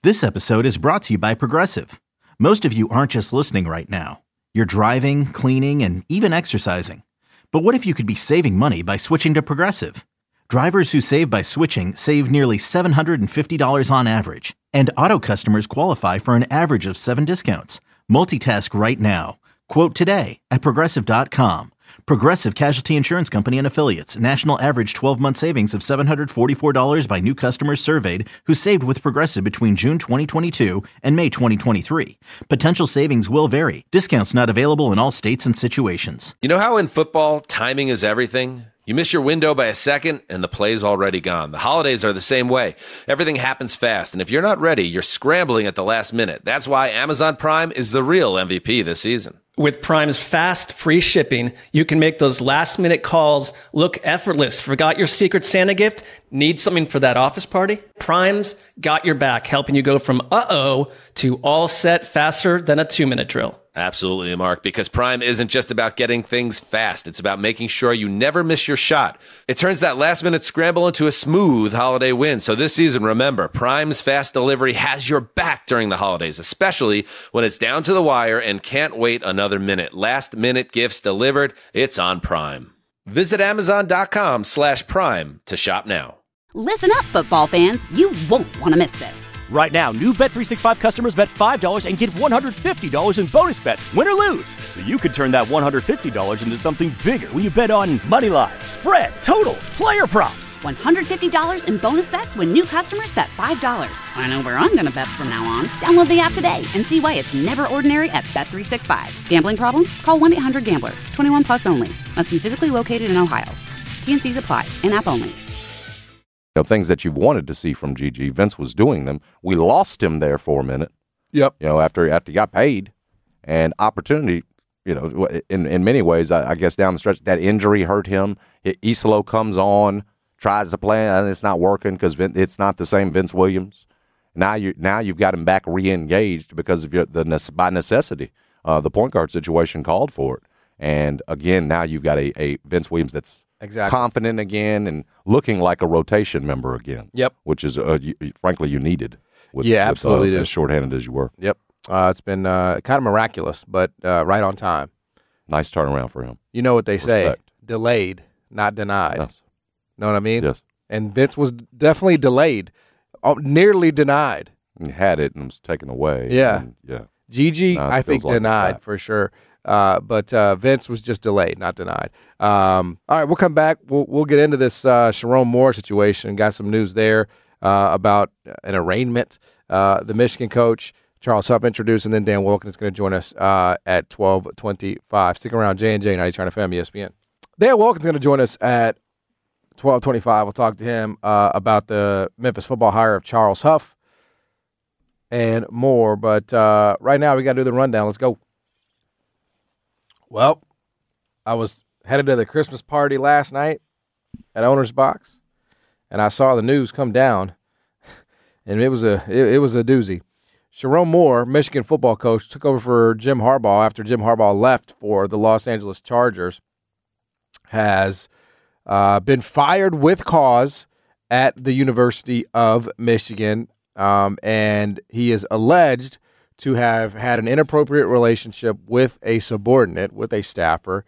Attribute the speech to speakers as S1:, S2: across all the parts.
S1: This episode is brought to you by Progressive. Most of you aren't just listening right now. You're driving, cleaning, and even exercising. But what if you could be saving money by switching to Progressive? Drivers who save by switching save nearly $750 on average. And auto customers qualify for an average of 7 discounts. Multitask right now. Quote today at Progressive.com. Progressive Casualty Insurance Company and Affiliates. National average 12-month savings of $744 by new customers surveyed who saved with Progressive between June 2022 and May 2023. Potential savings will vary. Discounts not available in all states and situations.
S2: You know how in football, timing is everything? You miss your window by a second, and the play's already gone. The holidays are the same way. Everything happens fast, and if you're not ready, you're scrambling at the last minute. That's why Amazon Prime is the real MVP this season.
S3: With Prime's fast, free shipping, you can make those last-minute calls look effortless. Forgot your Secret Santa gift? Need something for that office party? Prime's got your back, helping you go from uh-oh to all set faster than a 2-minute drill.
S2: Absolutely, Mark, because Prime isn't just about getting things fast. It's about making sure you never miss your shot. It turns that last-minute scramble into a smooth holiday win. So this season, remember, Prime's fast delivery has your back during the holidays, especially when it's down to the wire and can't wait another minute. Last-minute gifts delivered, it's on Prime. Visit Amazon.com/Prime to shop now.
S4: Listen up, football fans. You won't want to miss this.
S5: Right now, new Bet365 customers bet $5 and get $150 in bonus bets, win or lose. So you could turn that $150 into something bigger when you bet on money line, spread, totals, player props.
S4: $150 in bonus bets when new customers bet $5. I know where I'm going to bet from now on. Download the app today and see why it's never ordinary at Bet365. Gambling problem? Call 1-800-GAMBLER. 21 plus only. Must be physically located in Ohio. T&Cs apply. In-app only.
S6: Things that you've wanted to see from Gigi. Vince was doing them. We lost him there for a minute.
S7: Yep.
S6: After he got paid, and opportunity. In many ways, I guess down the stretch, that injury hurt him. Isolo comes on, tries to play, and it's not working because it's not the same Vince Williams. Now you've got him back re-engaged because of by necessity. The point guard situation called for it, and again, now you've got a Vince Williams that's confident again and looking like a rotation member again.
S7: Yep.
S6: Which is, frankly, you needed.
S7: Absolutely.
S6: As shorthanded as you were.
S7: Yep. It's been kind of miraculous, but right on time.
S6: Nice turnaround for him.
S7: You know what they say, delayed, not denied.
S6: Yes.
S7: Know what I mean?
S6: Yes.
S7: And Vince was definitely delayed, nearly denied.
S6: He had it and was taken away.
S7: Yeah.
S6: Yeah.
S7: Gigi, I think, like denied for sure. But Vince was just delayed, not denied. All right, we'll come back. We'll get into this Sherrone Moore situation. Got some news there about an arraignment. The Michigan coach, Charles Huff, introduced, and then Dan Wilkins is going to join us at 12:25. Stick around, J&J, 90 FM, ESPN. Dan Wilkins is going to join us at 12:25. We'll talk to him about the Memphis football hire of Charles Huff and more. But right now, we got to do the rundown. Let's go. Well, I was headed to the Christmas party last night at Owner's Box, and I saw the news come down, and it was a doozy. Sherrone Moore, Michigan football coach, took over for Jim Harbaugh after Jim Harbaugh left for the Los Angeles Chargers, has been fired with cause at the University of Michigan, and he is alleged to have had an inappropriate relationship with a subordinate, with a staffer,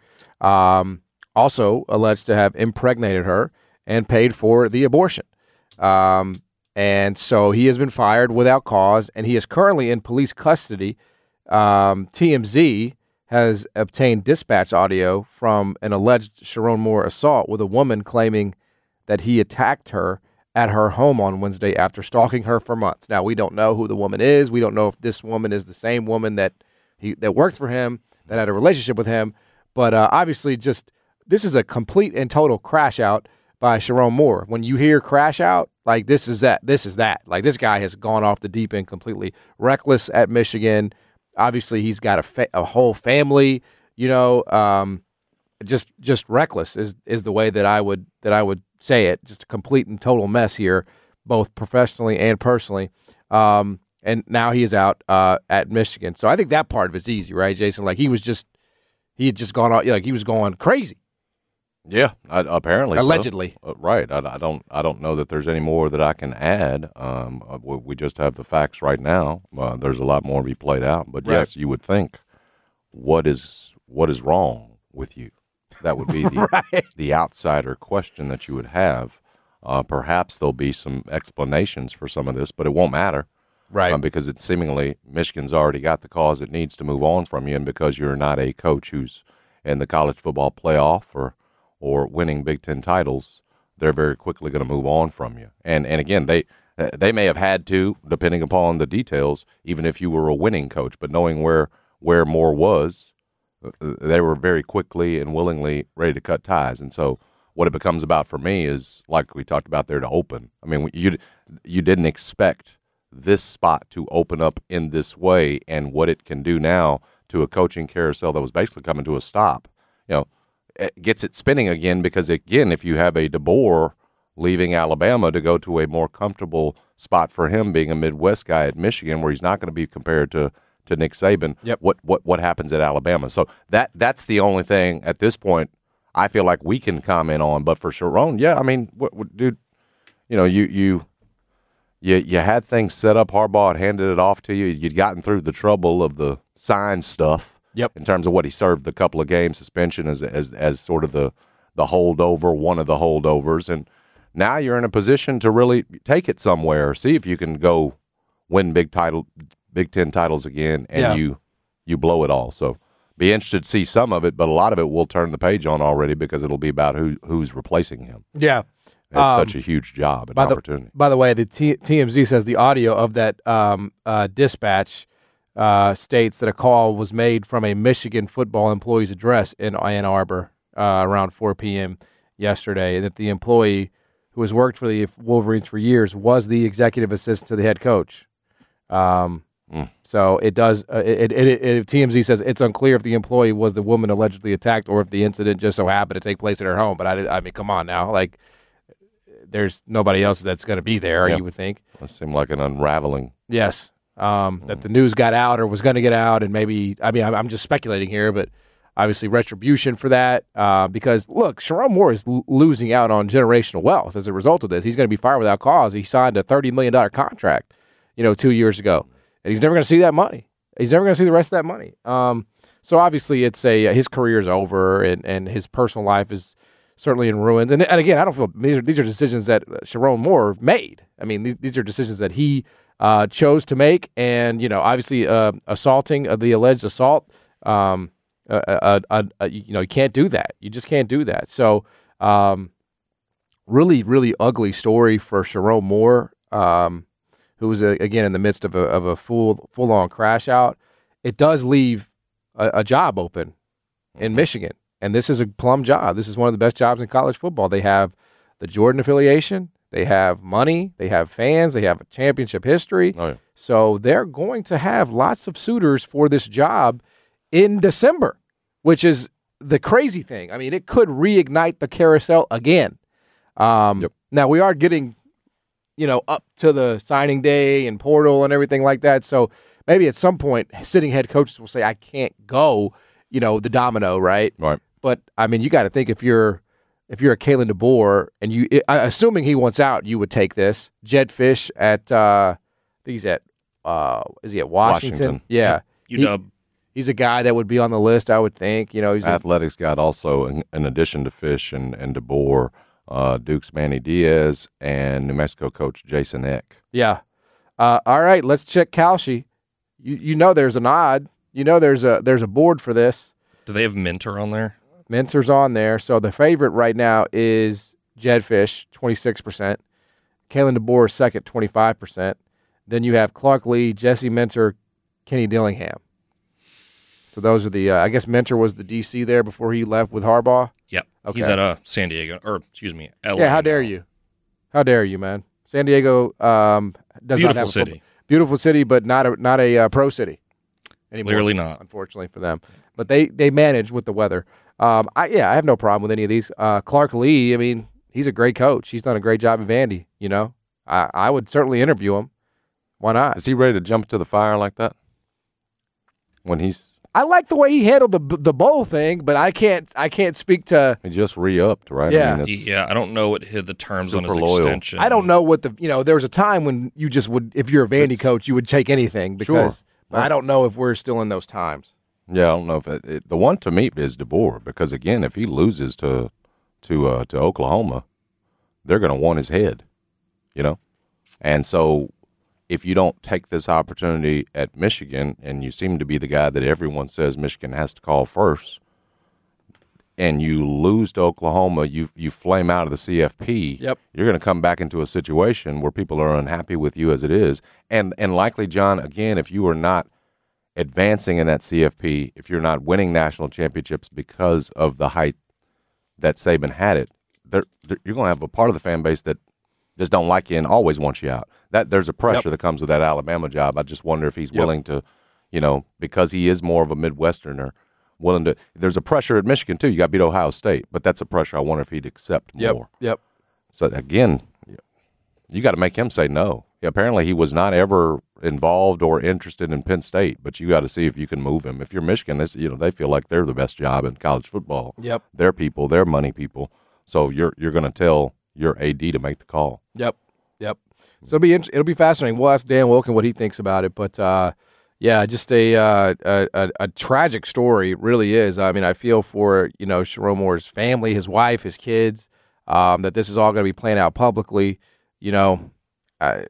S7: also alleged to have impregnated her and paid for the abortion. And so he has been fired without cause, and he is currently in police custody. TMZ has obtained dispatch audio from an alleged Sherrone Moore assault with a woman claiming that he attacked her at her home on Wednesday after stalking her for months. Now, we don't know who the woman is. We don't know if this woman is the same woman that worked for him, that had a relationship with him. But obviously, this is a complete and total crash out by Sherrone Moore. When you hear crash out, like this is that. Like this guy has gone off the deep end completely. Reckless at Michigan. Obviously, he's got a whole family. Just reckless is the way that I would say it. Just a complete and total mess here, both professionally and personally. And now he is out at Michigan. So I think that part of it's easy, right, Jason? Like he had just gone out, like he was going crazy.
S6: Yeah, apparently
S7: allegedly.
S6: So. Right. I don't know that there's any more that I can add. We just have the facts right now. There's a lot more to be played out. But
S7: Right.
S6: yes, you would think, what is wrong with you? That would be the
S7: Right.
S6: the outsider question that you would have. Perhaps there'll be some explanations for some of this, but it won't matter.
S7: Right.
S6: Because it's seemingly Michigan's already got the cause it needs to move on from you, and because you're not a coach who's in the college football playoff or winning Big Ten titles, they're very quickly going to move on from you. And again, they may have had to, depending upon the details, even if you were a winning coach. But knowing where Moore was, they were very quickly and willingly ready to cut ties. And so what it becomes about for me is, like we talked about there, to open. I mean, you didn't expect this spot to open up in this way, and what it can do now to a coaching carousel that was basically coming to a stop. It gets it spinning again because, again, if you have a DeBoer leaving Alabama to go to a more comfortable spot for him, being a Midwest guy at Michigan, where he's not going to be compared to Nick Saban,
S7: Yep.
S6: What happens at Alabama? So that's the only thing at this point I feel like we can comment on. But for Sharon, yeah, I mean, dude, you had things set up. Harbaugh had handed it off to you. You'd gotten through the trouble of the sign stuff.
S7: Yep.
S6: In terms of what he served the couple of games suspension as sort of the holdover, one of the holdovers, and now you're in a position to really take it somewhere. See if you can go win Big Ten titles again, and you blow it all. So be interested to see some of it, but a lot of it we'll turn the page on already because it'll be about who's replacing him.
S7: Yeah.
S6: It's such a huge job and opportunity.
S7: By the way, the TMZ says the audio of that dispatch states that a call was made from a Michigan football employee's address in Ann Arbor around 4 p.m. yesterday, and that the employee who has worked for the Wolverines for years was the executive assistant to the head coach. So it does. TMZ says it's unclear if the employee was the woman allegedly attacked or if the incident just so happened to take place at her home. But I mean, come on now, like there's nobody else that's going to be there.
S6: Yeah.
S7: You would think.
S6: It seemed like an unraveling.
S7: Yes. That the news got out or was going to get out, and maybe, I mean, I'm just speculating here, but obviously retribution for that, because, look, Sharon Moore is losing out on generational wealth as a result of this. He's going to be fired without cause. He signed a $30 million contract, 2 years ago, and he's never going to see that money. He's never going to see the rest of that money. So obviously it's his career is over, and his personal life is certainly in ruins. And again, I don't feel these are decisions that Sharon Moore made. I mean, these are decisions that he chose to make, and obviously assaulting the alleged assault. You can't do that. You just can't do that. So, really, really ugly story for Sharon Moore, who was again in the midst of a full-on crash out. It does leave a job open in Michigan, and this is a plum job. This is one of the best jobs in college football. They have the Jordan affiliation. They have money, they have fans, they have a championship history.
S6: Oh, yeah.
S7: So they're going to have lots of suitors for this job in December, which is the crazy thing. I mean, it could reignite the carousel again. Now, we are getting, up to the signing day and portal and everything like that. So maybe at some point, sitting head coaches will say, I can't go, the domino, right?
S6: Right.
S7: But, I mean, you got to think if you're a Kalen DeBoer, and assuming he wants out, you would take this. Jed Fish at, I think he's at, is he at Washington? Yeah.
S8: UW.
S7: He's a guy that would be on the list, I would think. He's
S6: Athletics got also, in addition to Fish and DeBoer, Duke's Manny Diaz and New Mexico coach Jason Eck.
S7: Yeah. All right, let's check Kalshi. There's an odd. There's a board for this.
S8: Do they have Mentor on there?
S7: Mentor's on there. So the favorite right now is Jed Fish, 26%. Kalen DeBoer second, 25%. Then you have Clark Lee, Jesse Mentor, Kenny Dillingham. So those are the I guess Mentor was the DC there before he left with Harbaugh.
S8: Yep.
S7: Okay.
S8: He's at San Diego, or excuse me, LA.
S7: Yeah, how dare you? How dare you, man? San Diego does not have
S8: city.
S7: Beautiful city, but not a pro city anymore.
S8: Clearly not.
S7: Unfortunately for them. But they manage with the weather. I have no problem with any of these. Clark Lee, I mean, he's a great coach. He's done a great job at Vandy, I would certainly interview him. Why not?
S6: Is he ready to jump to the fire like that? When he's
S7: I like the way he handled the bowl thing, but I can't speak to.
S6: He just re-upped, right?
S7: Yeah.
S6: I mean, it's
S8: Yeah, I don't know what hit the terms on his
S6: super loyal.
S8: extension.
S7: I don't know what there was a time when you just would, if you're a Vandy coach, you would take anything because.
S6: Sure.
S7: But I don't know if we're still in those times.
S6: Yeah, I don't know if the one to me is DeBoer, because again, if he loses to Oklahoma, they're going to want his head, and so if you don't take this opportunity at Michigan, and you seem to be the guy that everyone says Michigan has to call first, and you lose to Oklahoma, you flame out of the CFP.
S7: Yep.
S6: You're going to come back into a situation where people are unhappy with you as it is, and likely, John, again, if you are not advancing in that CFP, if you're not winning national championships because of the height that Saban had it, you're going to have a part of the fan base that just don't like you and always wants you out. That there's a pressure that comes with that Alabama job. I just wonder if he's willing to, because he is more of a Midwesterner, willing to. There's a pressure at Michigan too. You got to beat Ohio State, but that's a pressure I wonder if he'd accept more.
S7: Yep.
S6: So again, you got to make him say no. Apparently, he was not ever involved or interested in Penn State, but you got to see if you can move him. If you're Michigan, they feel like they're the best job in college football.
S7: Yep.
S6: They're people, they're money people. So you're going to tell your AD to make the call.
S7: Yep. So it'll be fascinating. We'll ask Dan Wilkin what he thinks about it, but just a tragic story. It really is. I mean, I feel for Sherrone Moore's family, his wife, his kids, that this is all going to be playing out publicly. I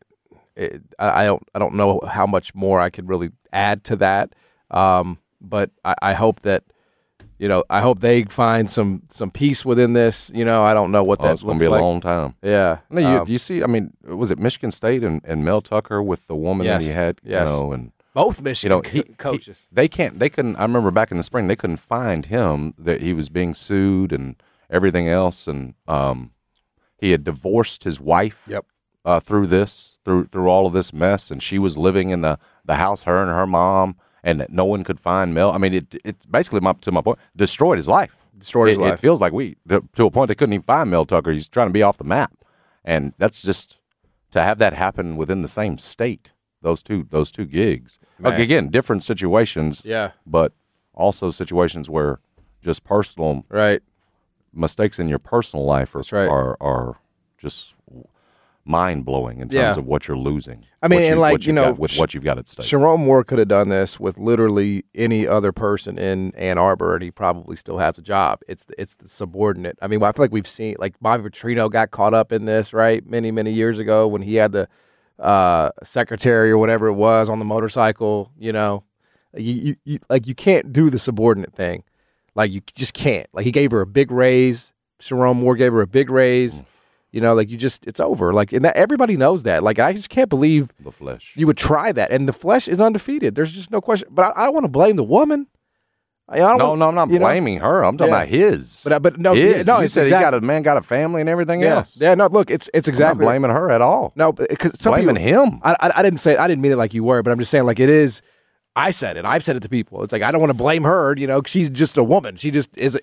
S7: don't know how much more I could really add to that, but I hope that. I hope they find some peace within this. I don't know what that looks like.
S6: It's going to be a long time.
S7: Yeah.
S6: I mean, you see, was it Michigan State and Mel Tucker with the woman that he had?
S7: Yes.
S6: And
S7: both Michigan coaches.
S6: They couldn't. I remember back in the spring, they couldn't find him. That he was being sued and everything else, and he had divorced his wife.
S7: Yep.
S6: Through all of this mess, and she was living in the house, her and her mom. And that no one could find Mel. I mean, it's basically, to my point, destroyed his life. It feels like to a point they couldn't even find Mel Tucker. He's trying to be off the map. And that's just, to have that happen within the same state, those two gigs. Like, again, different situations, but also situations where just personal mistakes in your personal life are just mind-blowing in terms of what you're losing.
S7: I mean,
S6: what you've got at stake.
S7: Sherrone Moore could have done this with literally any other person in Ann Arbor, and he probably still has a job. It's the subordinate. I mean, I feel like we've seen, like, Bobby Petrino got caught up in this, right, many, many years ago when he had the secretary or whatever it was on the motorcycle. You can't do the subordinate thing. Like, you just can't. Like, he gave her a big raise. Sherrone Moore gave her a big raise. It's over. Like, and everybody knows that. Like, I just can't believe
S6: the flesh.
S7: You would try that, and the flesh is undefeated. There's just no question. But I don't want to blame the woman.
S6: I'm not blaming her. I'm talking about his.
S7: But no,
S6: his.
S7: No,
S6: you said he got a family and everything else.
S7: Yeah, no, look, it's exactly.
S6: I'm not blaming her at all.
S7: No, because
S6: blaming him.
S7: I didn't mean it like you were, but I'm just saying, like, it is. I said it. I've said it to people. It's like, I don't want to blame her. She's just a woman. She just is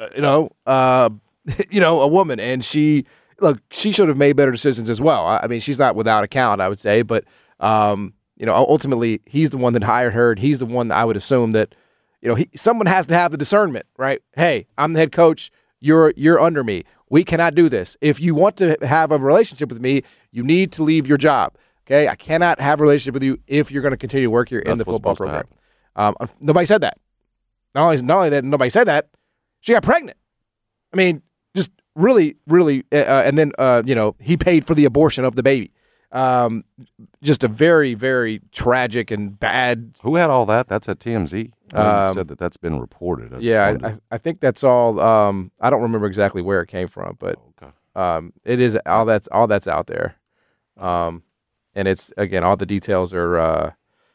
S7: a woman, and she. Look, she should have made better decisions as well. I mean, she's not without account, I would say, but ultimately, he's the one that hired her, and he's the one that I would assume that, someone has to have the discernment, right? Hey, I'm the head coach. You're under me. We cannot do this. If you want to have a relationship with me, you need to leave your job. Okay, I cannot have a relationship with you if you're going to continue to work here in the football program. Nobody said that. Not only that, nobody said that. She got pregnant. I mean, just. Really, really, and then he paid for the abortion of the baby. Just a very, very tragic and bad.
S6: Who had all that? That's at TMZ. You said that's been reported.
S7: I think that's all. I don't remember exactly where it came from, but it is all that's out there. And it's, again, all the details are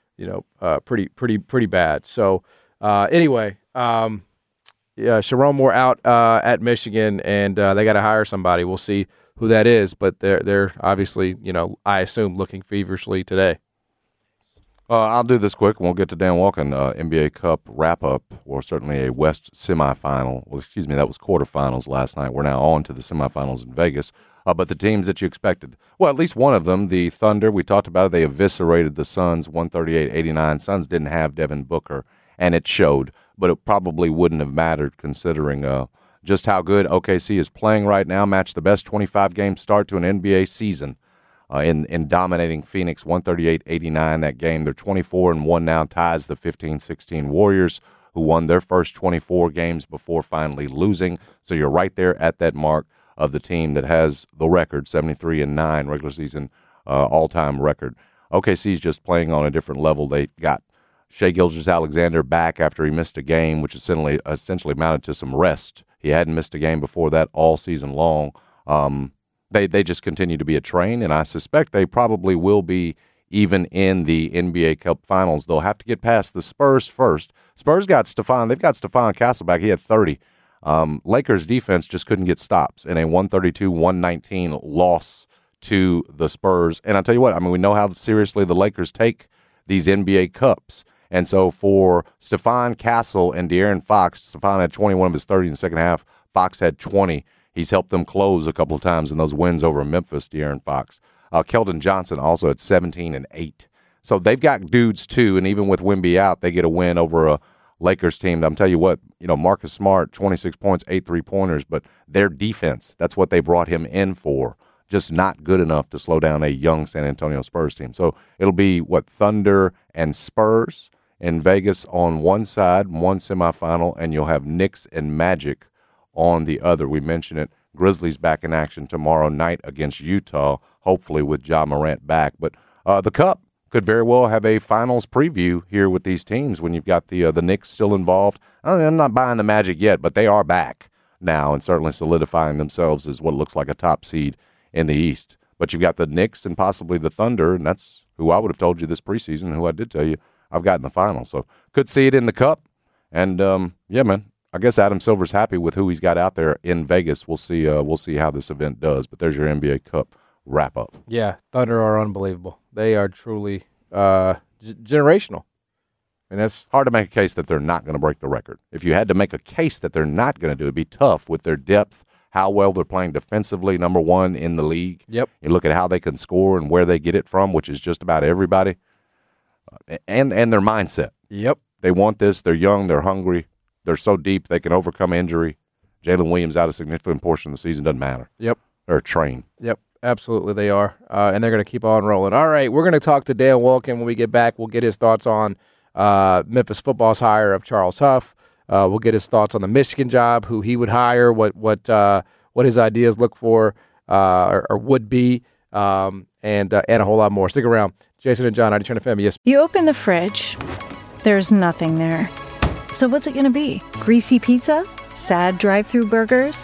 S7: pretty bad. So anyway. Yeah, Sherrone Moore out at Michigan, and they got to hire somebody. We'll see who that is, but they're obviously, I assume, looking feverishly today.
S6: I'll do this quick, and we'll get to Dan Walken. NBA Cup wrap-up, or certainly a West semifinal. Well, excuse me, that was quarterfinals last night. We're now on to the semifinals in Vegas. But the teams that you expected, well, at least one of them, the Thunder, we talked about it. They eviscerated the Suns 138-89. Suns didn't have Devin Booker and it showed. But it probably wouldn't have mattered considering just how good OKC is playing right now. Matched the best 25-game start to an NBA season in dominating Phoenix 138-89 that game. They're 24-1 now, ties the 15-16 Warriors, who won their first 24 games before finally losing. So you're right there at that mark of the team that has the record, 73-9 regular season all-time record. OKC's just playing on a different level. They got Shai Gilgeous-Alexander back after he missed a game, which essentially amounted to some rest. He hadn't missed a game before that all season long. They just continue to be a train, and I suspect they probably will be even in the NBA Cup Finals. They'll have to get past the Spurs first. Spurs got Stephon. They've got Stephon Castleback. He had 30. Lakers defense just couldn't get stops in a 132-119 loss to the Spurs. And I'll tell you what, I mean, we know how seriously the Lakers take these NBA Cups. And so for Stephon Castle and De'Aaron Fox, Stephon had 21 of his 30 in the second half. Fox had 20. He's helped them close a couple of times in those wins over Memphis, De'Aaron Fox. Keldon Johnson also at 17 and 8. So they've got dudes too, and even with Wemby out, they get a win over a Lakers team. I'm telling you what, Marcus Smart, 26 points, 8 3-pointers, but their defense, that's what they brought him in for, just not good enough to slow down a young San Antonio Spurs team. So it'll be, Thunder and Spurs in Vegas on one side, one semifinal, and you'll have Knicks and Magic on the other. We mentioned it. Grizzlies back in action tomorrow night against Utah, hopefully with Ja Morant back. But the Cup could very well have a finals preview here with these teams when you've got the Knicks still involved. I'm not buying the Magic yet, but they are back now and certainly solidifying themselves as what looks like a top seed in the East. But you've got the Knicks and possibly the Thunder, and that's who I would have told you this preseason, who I did tell you I've got in the finals. So could see it in the Cup. And, yeah, man, I guess Adam Silver's happy with who he's got out there in Vegas. We'll see how this event does. But there's your NBA Cup wrap-up.
S7: Yeah, Thunder are unbelievable. They are truly generational.
S6: And that's hard to make a case that they're not going to break the record. If you had to make a case that they're not going to do it, it'd be tough with their depth, how well they're playing defensively, number one in the league.
S7: Yep.
S6: You look at how they can score and where they get it from, which is just about everybody, and their mindset.
S7: Yep.
S6: They want this. They're young. They're hungry. They're so deep they can overcome injury. Jalen Williams out a significant portion of the season. Doesn't matter.
S7: Yep.
S6: They're a train.
S7: Yep. Absolutely, they are. And they're going to keep on rolling. All right, we're going to talk to Dan Wolken when we get back. We'll get his thoughts on Memphis football's hire of Charles Huff. We'll get his thoughts on the Michigan job, who he would hire, what his ideas look for or would be, and a whole lot more. Stick around. Jason and John, 92 FM. Yes.
S9: You open the fridge. There's nothing there. So what's it going to be? Greasy pizza? Sad drive-through burgers?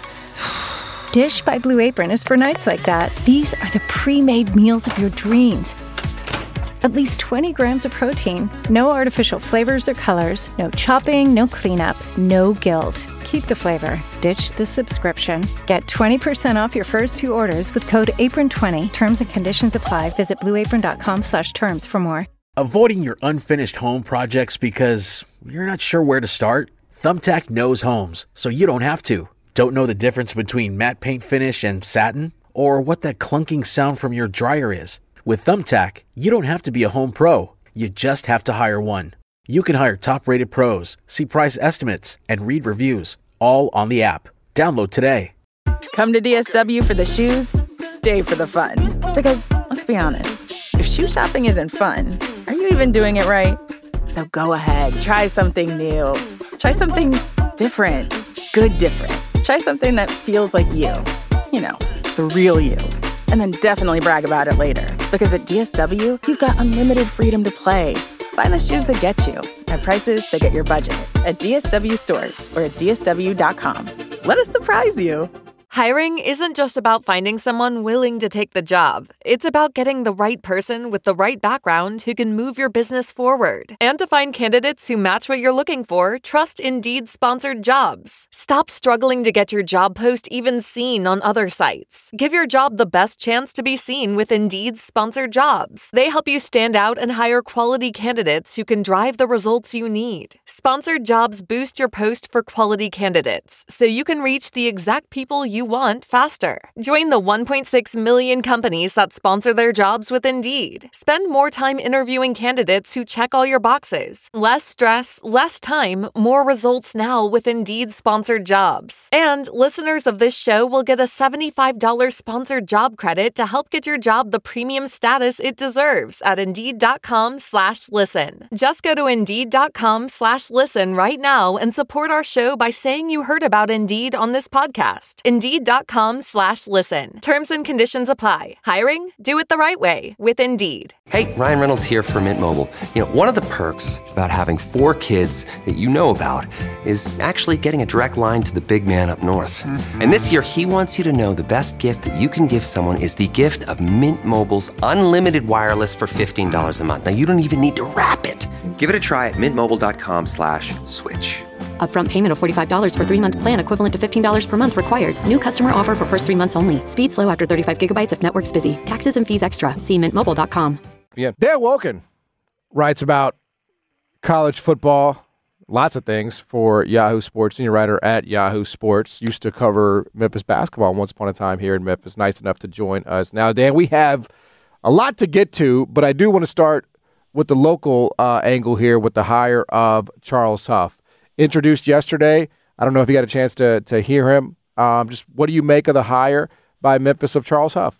S9: Dish by Blue Apron is for nights like that. These are the pre-made meals of your dreams. At least 20 grams of protein, no artificial flavors or colors, no chopping, no cleanup, no guilt. Keep the flavor. Ditch the subscription. Get 20% off your first 2 orders with code APRON20. Terms and conditions apply. Visit blueapron.com/terms for more.
S10: Avoiding your unfinished home projects because you're not sure where to start? Thumbtack knows homes, so you don't have to. Don't know the difference between matte paint finish and satin? Or what that clunking sound from your dryer is? With Thumbtack, you don't have to be a home pro. You just have to hire one. You can hire top-rated pros, see price estimates, and read reviews, all on the app. Download today.
S11: Come to DSW for the shoes, stay for the fun. Because, let's be honest, if shoe shopping isn't fun, are you even doing it right? So go ahead, try something new. Try something different. Good different. Try something that feels like you. You know, the real you. And then definitely brag about it later. Because at DSW, you've got unlimited freedom to play. Find the shoes that get you at prices that get your budget at DSW stores or at DSW.com. Let us surprise you.
S12: Hiring isn't just about finding someone willing to take the job. It's about getting the right person with the right background who can move your business forward. And to find candidates who match what you're looking for, trust Indeed-sponsored jobs. Stop struggling to get your job post even seen on other sites. Give your job the best chance to be seen with Indeed-sponsored jobs. They help you stand out and hire quality candidates who can drive the results you need. Sponsored jobs boost your post for quality candidates, so you can reach the exact people you you want faster. Join the 1.6 million companies that sponsor their jobs with Indeed. Spend more time interviewing candidates who check all your boxes. Less stress, less time, more results now with Indeed sponsored jobs. And listeners of this show will get a $75 sponsored job credit to help get your job the premium status it deserves at Indeed.com/listen. Just go to Indeed.com/listen right now and support our show by saying you heard about Indeed on this podcast. Indeed.com/listen. Terms and conditions apply. Hiring? Do it the right way with Indeed.
S13: Hey, Ryan Reynolds here from Mint Mobile. One of the perks about having 4 kids that you know about is actually getting a direct line to the big man up north. And this year, he wants you to know the best gift that you can give someone is the gift of Mint Mobile's unlimited wireless for $15 a month. Now, you don't even need to wrap it. Give it a try at mintmobile.com/switch.
S14: Upfront payment of $45 for 3-month plan equivalent to $15 per month required. New customer offer for first 3 months only. Speed slow after 35 gigabytes if network's busy. Taxes and fees extra. See mintmobile.com.
S7: Yeah, Dan Wolken writes about college football, lots of things for Yahoo Sports. Senior writer at Yahoo Sports. Used to cover Memphis basketball once upon a time here in Memphis. Nice enough to join us. Now, Dan, we have a lot to get to, but I do want to start with the local angle here with the hire of Charles Huff. Introduced yesterday. I don't know if you got a chance to hear him. Just what do you make of the hire by Memphis of Charles Huff?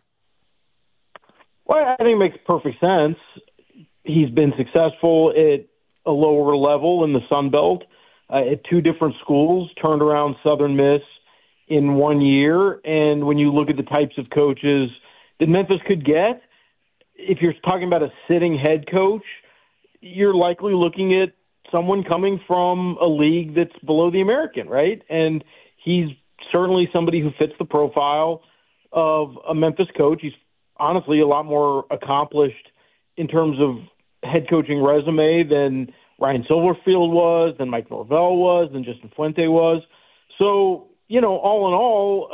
S15: Well, I think it makes perfect sense. He's been successful at a lower level in the Sun Belt at 2 different schools, turned around Southern Miss in 1 year. And when you look at the types of coaches that Memphis could get, if you're talking about a sitting head coach, you're likely looking at someone coming from a league that's below the American, right? And he's certainly somebody who fits the profile of a Memphis coach. He's honestly a lot more accomplished in terms of head coaching resume than Ryan Silverfield was, than Mike Norvell was, than Justin Fuente was. So, all in all,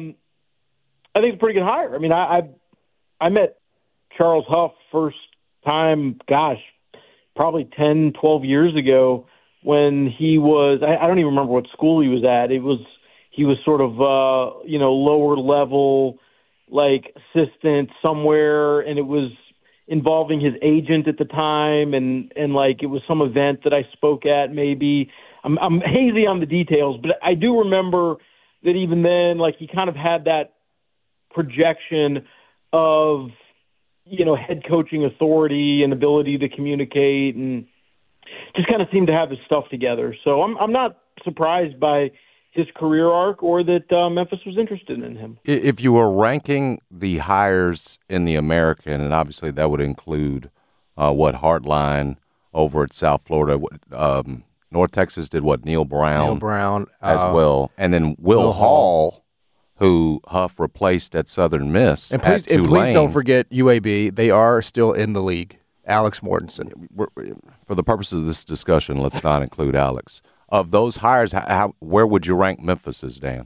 S15: I think it's a pretty good hire. I mean, I met Charles Huff first time, probably 10, 12 years ago when he was, I don't even remember what school he was at. He was sort of, lower level, like assistant somewhere, and it was involving his agent at the time, and like it was some event that I spoke at maybe. I'm hazy on the details, but I do remember that even then, like he kind of had that projection of, head coaching authority and ability to communicate, and just kind of seemed to have his stuff together. So I'm not surprised by his career arc or that Memphis was interested in him.
S6: If you were ranking the hires in the American, and obviously that would include Hartline over at South Florida, North Texas did Neil Brown as well, and then Will Hall, who Huff replaced at Southern Miss.
S7: And please don't forget UAB. They are still in the league. Alex Mortensen.
S6: For the purposes of this discussion, let's not include Alex. Of those hires, where would you rank Memphis's, Dan?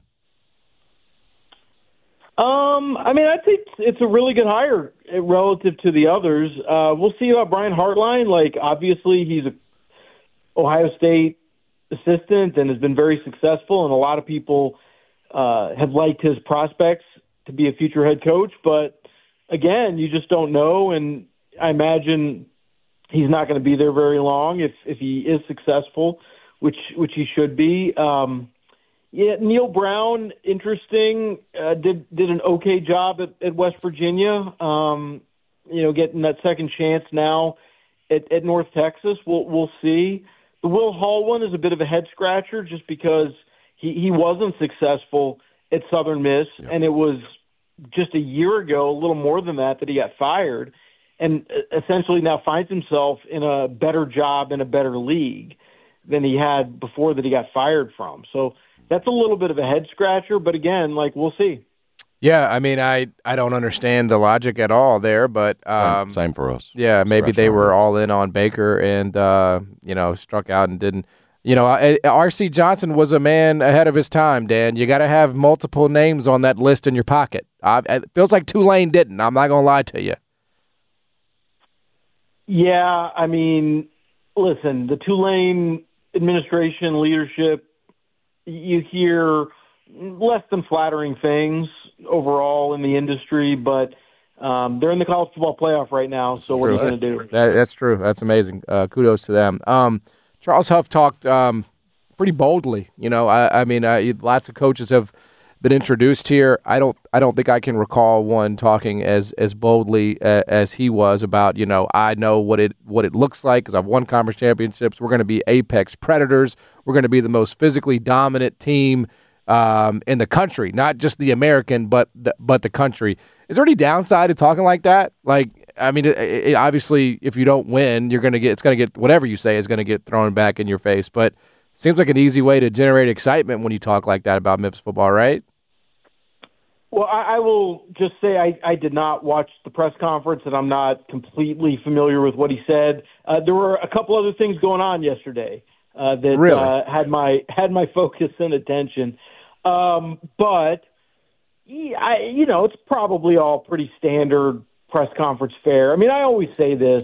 S15: I'd say it's a really good hire relative to the others. We'll see about Brian Hartline. Like, obviously, he's an Ohio State assistant and has been very successful, and a lot of people have liked his prospects to be a future head coach. But, again, you just don't know, and I imagine he's not going to be there very long if he is successful, which he should be. Neil Brown, interesting, did an okay job at West Virginia, getting that second chance now at North Texas. We'll see. The Will Hall one is a bit of a head-scratcher just because he wasn't successful at Southern Miss, and it was just a year ago, a little more than that he got fired, and essentially now finds himself in a better job in a better league than he had before that he got fired from. So that's a little bit of a head-scratcher, but again, we'll see.
S7: Yeah, I don't understand the logic at all there, but
S6: same for us.
S7: Yeah, maybe they were all in on Baker and struck out and didn't. R.C. Johnson was a man ahead of his time, Dan. You got to have multiple names on that list in your pocket. It feels like Tulane didn't. I'm not going to lie to you.
S15: Yeah, listen, the Tulane administration leadership, you hear less than flattering things overall in the industry, but they're in the college football playoff right now, so what are you going to do?
S7: That's true. That's amazing. Kudos to them. Charles Huff talked pretty boldly. I mean, lots of coaches have been introduced here. I don't think I can recall one talking as boldly as he was about, I know what it looks like because I've won conference championships. We're going to be apex predators. We're going to be the most physically dominant team in the country, not just the American, but the country. Is there any downside to talking like that? Like, I mean, it obviously, if you don't win, it's going to get whatever you say is going to get thrown back in your face. But seems like an easy way to generate excitement when you talk like that about Memphis football, right?
S15: Well, I will just say I did not watch the press conference, and I'm not completely familiar with what he said. There were a couple other things going on yesterday that
S7: really?
S15: Had my focus and attention. But it's probably all pretty standard press conference fare. I mean, I always say this,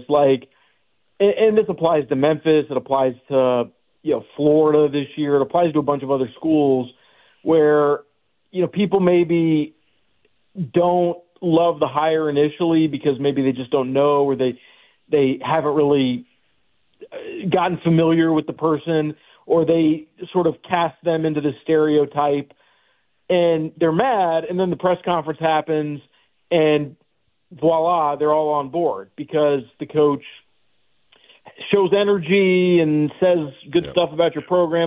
S15: and this applies to Memphis. It applies to Florida this year. It applies to a bunch of other schools where people maybe don't love the hire initially because maybe they just don't know or they haven't really gotten familiar with the person, or they sort of cast them into the stereotype and they're mad, and then the press conference happens and voila, they're all on board because the coach shows energy and says good stuff about your program.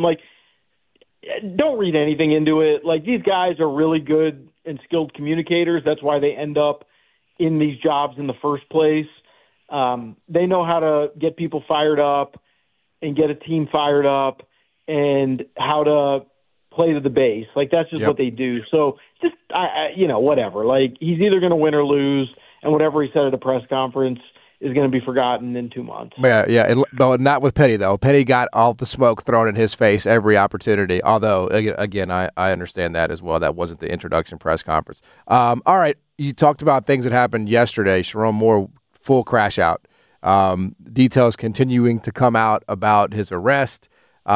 S15: Don't read anything into it. These guys are really good and skilled communicators. That's why they end up in these jobs in the first place. They know how to get people fired up and get a team fired up and how to play to the base. That's just what they do. So just, whatever. He's either going to win or lose, and whatever he said at a press conference is going to be forgotten in 2 months.
S7: Yeah. But not with Penny, though. Penny got all the smoke thrown in his face every opportunity. Although, again, I understand that as well. That wasn't the introduction press conference. All right. You talked about things that happened yesterday. Sherrone Moore, full crash out. Details continuing to come out about his arrest.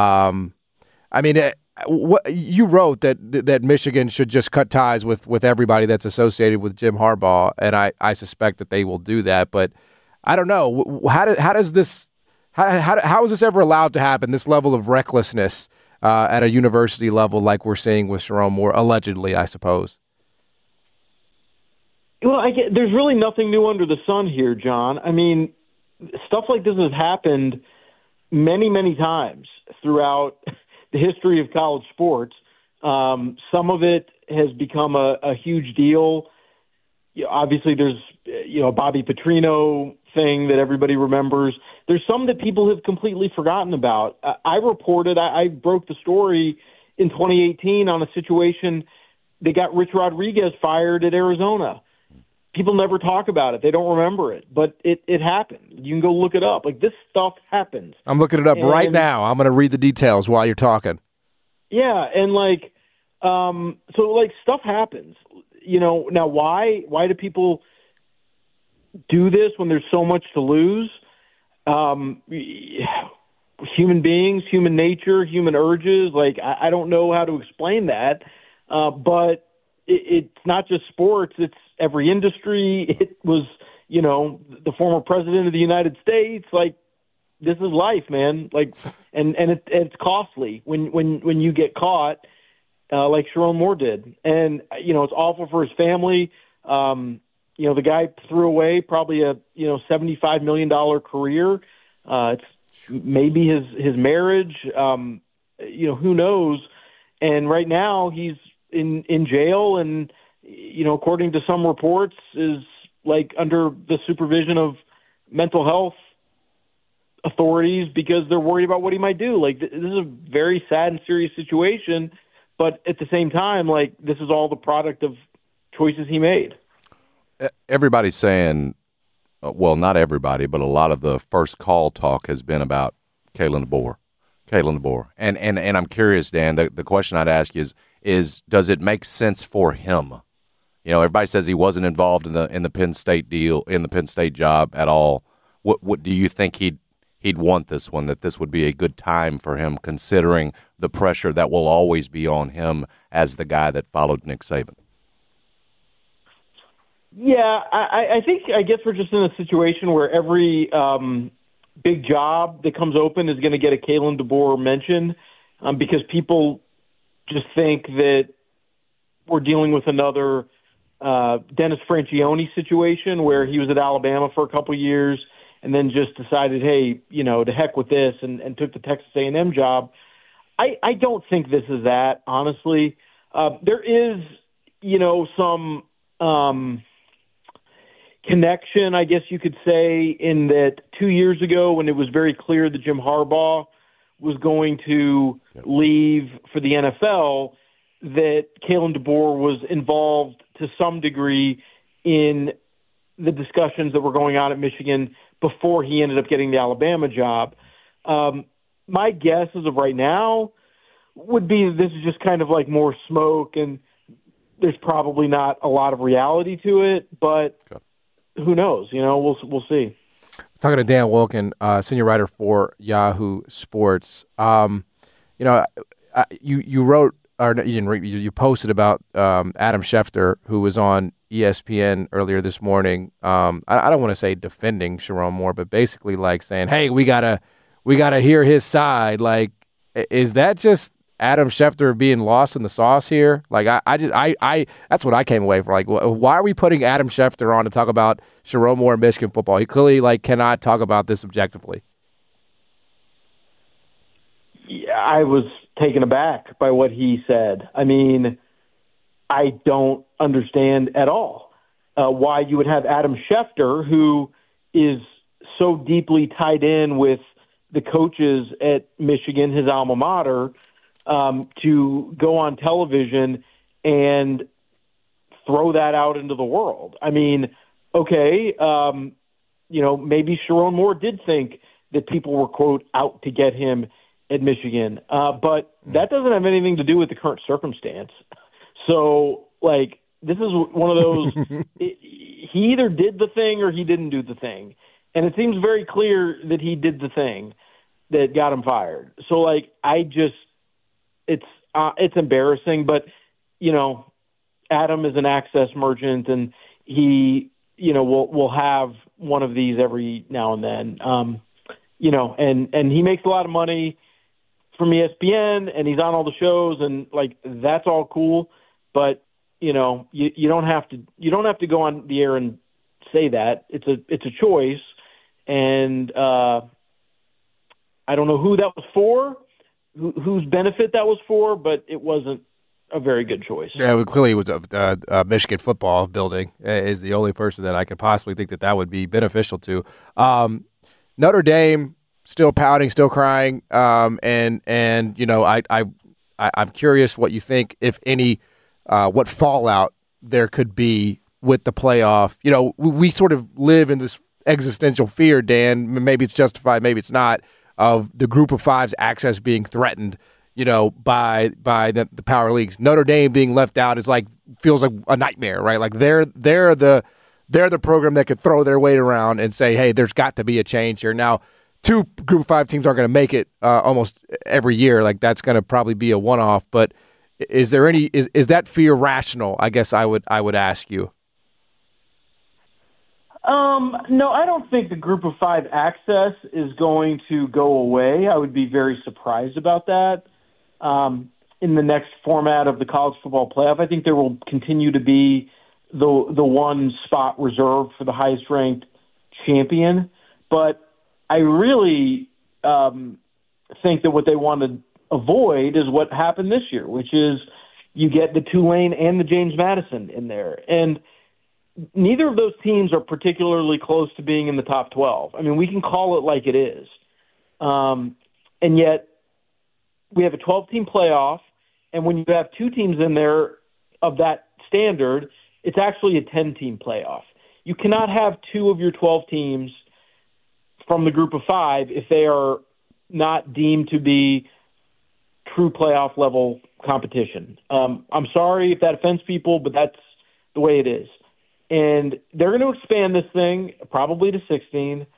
S7: You wrote that Michigan should just cut ties with everybody that's associated with Jim Harbaugh, and I suspect that they will do that. But I don't know. How is this ever allowed to happen? This level of recklessness at a university level, like we're seeing with Sherrone Moore, allegedly, I suppose.
S15: Well, there's really nothing new under the sun here, John. I mean, stuff like this has happened many, many times throughout the history of college sports. Some of it has become a huge deal. Obviously, there's a Bobby Petrino thing that everybody remembers. There's some that people have completely forgotten about. I broke the story in 2018 on a situation that got Rich Rodriguez fired at Arizona. People never talk about it. They don't remember it, but it happened. You can go look it up. This stuff happens.
S7: I'm looking it up right now. I'm going to read the details while you're talking.
S15: Yeah, and stuff happens. Now why do people do this when there's so much to lose? Human beings, human nature, human urges. I don't know how to explain that, but it's not just sports. It's every industry. It was, the former president of the United States. This is life, man. And it's costly when you get caught, like Sherrone Moore did. And it's awful for his family. The guy threw away probably a $75 million career. It's maybe his marriage. Who knows? And right now he's in jail, and according to some reports, is under the supervision of mental health authorities because they're worried about what he might do. This is a very sad and serious situation, but at the same time, this is all the product of choices he made.
S6: Everybody's saying, well, not everybody, but a lot of the first call talk has been about Kalen DeBoer. And I'm curious, Dan, the question I'd ask is does it make sense for him? Everybody says he wasn't involved in the Penn State deal, in the Penn State job at all. What do you think he he'd want this one, that this would be a good time for him, considering the pressure that will always be on him as the guy that followed Nick Saban?
S15: Yeah, I guess we're just in a situation where every big job that comes open is going to get a Kalen DeBoer mention because people just think that we're dealing with another Dennis Franchione situation where he was at Alabama for a couple of years and then just decided, hey, to heck with this and took the Texas A&M job. I don't think this is that, honestly. There is, some connection, I guess you could say, in that 2 years ago when it was very clear that Jim Harbaugh was going to leave for the NFL, that Kalen DeBoer was involved to some degree in the discussions that were going on at Michigan before he ended up getting the Alabama job. My guess as of right now would be that this is just kind of like more smoke and there's probably not a lot of reality to it, but who knows? We'll see.
S7: Talking to Dan Wolken, senior writer for Yahoo Sports. You wrote, or you didn't read, you posted about Adam Schefter, who was on ESPN earlier this morning. I don't want to say defending Sherrone Moore, but basically like saying, "Hey, we gotta hear his side." Like, is that just Adam Schefter being lost in the sauce here? Like, I that's what I came away from. Like, why are we putting Adam Schefter on to talk about Sherrone Moore and Michigan football? He clearly cannot talk about this objectively.
S15: Yeah, I was taken aback by what he said. I mean, I don't understand at all why you would have Adam Schefter, who is so deeply tied in with the coaches at Michigan, his alma mater, to go on television and throw that out into the world. I mean, okay, maybe Sherrone Moore did think that people were, quote, out to get him at Michigan, but that doesn't have anything to do with the current circumstance. So, this is one of those, he either did the thing or he didn't do the thing. And it seems very clear that he did the thing that got him fired. So, it's embarrassing, but, Adam is an access merchant and he, will have one of these every now and then, and he makes a lot of money from ESPN and he's on all the shows and that's all cool. But, you don't have to go on the air and say that. It's a choice. And I don't know who that was for, whose benefit that was for, but it wasn't a very good choice.
S7: Yeah, well, clearly it was a Michigan football building is the only person that I could possibly think that would be beneficial to. Notre Dame still pouting, still crying, and I'm curious what you think, if any, what fallout there could be with the playoff. We sort of live in this existential fear, Dan. Maybe it's justified, maybe it's not, of the Group of Five's access being threatened, by the power leagues. Notre Dame being left out feels like a nightmare, right? Like they're the program that could throw their weight around and say, hey, there's got to be a change here. Now, two Group of Five teams aren't going to make it almost every year. Like that's going to probably be a one-off. But is there any? Is that fear rational? I guess I would ask you.
S15: No, I don't think the Group of Five access is going to go away. I would be very surprised about that. In the next format of the college football playoff, I think there will continue to be the one spot reserved for the highest ranked champion. But I really think that what they want to avoid is what happened this year, which is you get the Tulane and the James Madison in there. And neither of those teams are particularly close to being in the top 12. I mean, we can call it like it is. And yet we have a 12-team playoff, and when you have two teams in there of that standard, it's actually a 10-team playoff. You cannot have two of your 12 teams from the Group of Five if they are not deemed to be true playoff level competition. I'm sorry if that offends people, but that's the way it is. And they're going to expand this thing probably to 16.